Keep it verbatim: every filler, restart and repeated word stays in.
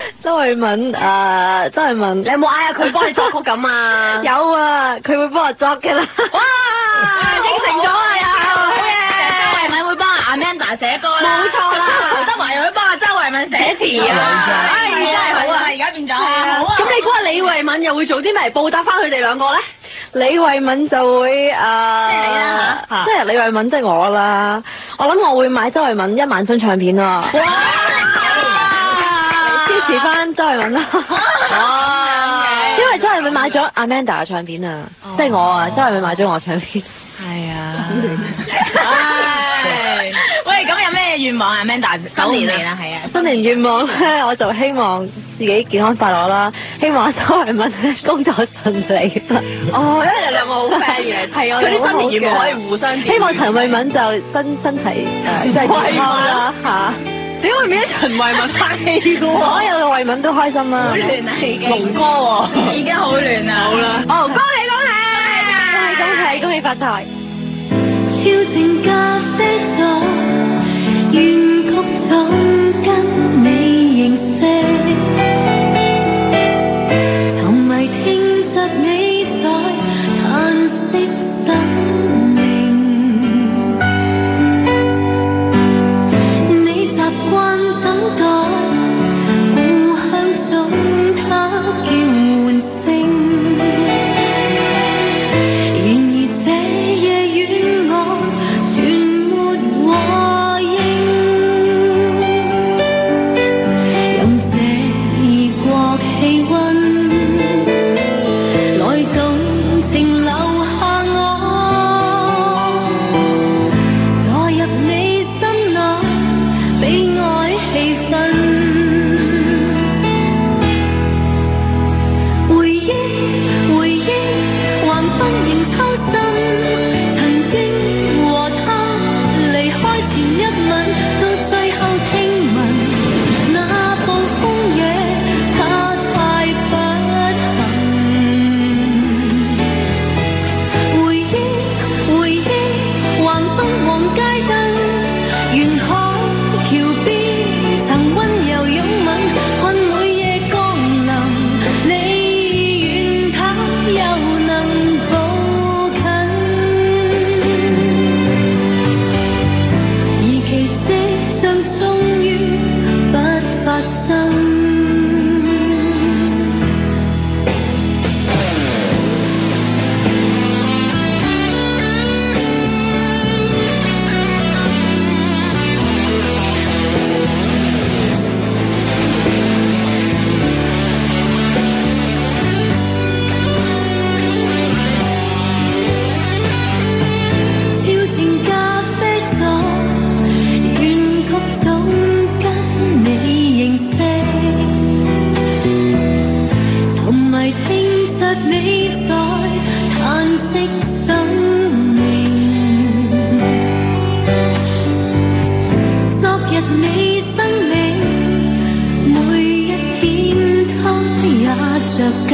周慧敏誒，周慧敏， 你有冇嗌下佢幫你作曲咁啊？ 有啊，佢會幫我作嘅啦。 哇！應承咗啊！周慧敏會幫阿 Amanda 寫歌啦，冇錯啦。劉德華又會幫阿周慧敏寫詞啊！唉，真係好啊！而家變咗好啊！咁你估下李慧敏又會做啲咩報答翻佢哋兩個咧？ 李慧敏就會誒， 即係你啦嚇， 即係李慧敏即係我啦。我諗我會買周慧敏一萬張唱片啊！哇！支持翻周慧敏啦！因為周慧敏買咗 Amanda 嘅唱片啊，即係我啊，周慧敏買咗我唱片。係啊。 唉，喂，咁有咩願望啊 ，Amanda？新年嚟啦，係啊， 新年願望咧，我就希望自己健康快樂啦，希望周慧敏咧工作順利。 哦，因為你兩個好 friend 嘅， 係我哋啲新年願望可以互相。 希望陳慧敏就身身體誒即係健康啦嚇。 點會變咗陳慧敏拍戲嘅喎？ 所有嘅慧敏都開心啦。 好亂啊，已經。龍哥喎，已經好亂啦。好啦。哦，恭喜恭喜！ 恭喜恭喜發財！ 超正咖啡座，原曲想跟你認識，同埋聽着你在嘆息生命。你習慣等待，故鄉中它叫喚聲。然而這夜與我全沒和應，任這異國氣溫來動情留下我，墮入你心內悲哀氣氛。回憶回憶還不認抽身，曾經和他離開前一吻，到最後聽聞那暴風野他太不幸。回憶回憶還燈黃街燈，沿海橋邊曾溫柔擁吻，看每夜降臨，你願他又能抱近，而奇蹟像終於不發生。超正咖啡座，原曲總跟你認識，同埋聽着你在嘆息生命。昨日你生命，每一天它也着